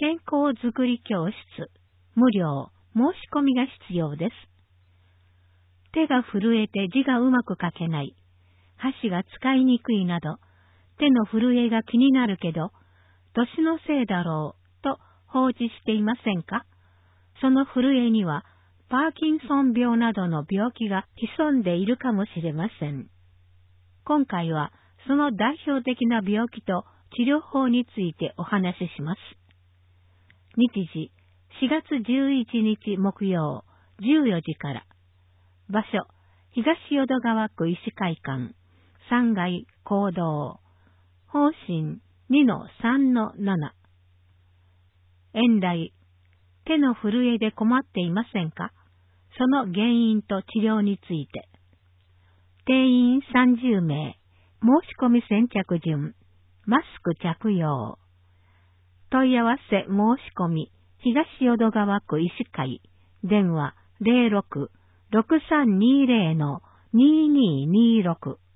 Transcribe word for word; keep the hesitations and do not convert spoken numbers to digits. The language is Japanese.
健康づくり教室、無料、申し込みが必要です。手が震えて字がうまく書けない、箸が使いにくいなど、手の震えが気になるけど、年のせいだろうと放置していませんか？その震えには、パーキンソン病などの病気が潜んでいるかもしれません。今回は、その代表的な病気と治療法についてお話しします。日時、しがつじゅういちにち木曜、じゅうよじから。場所、東淀川区医師会館、さんがい講堂、方針 にのさんのなな。演題、手の震えで困っていませんか？その原因と治療について。定員さんじゅうめい、申し込み先着順、マスク着用。問い合わせ申し込み、東淀川区医師会、電話 ゼロろく ろくさんにゼロ のにーにーにーろく。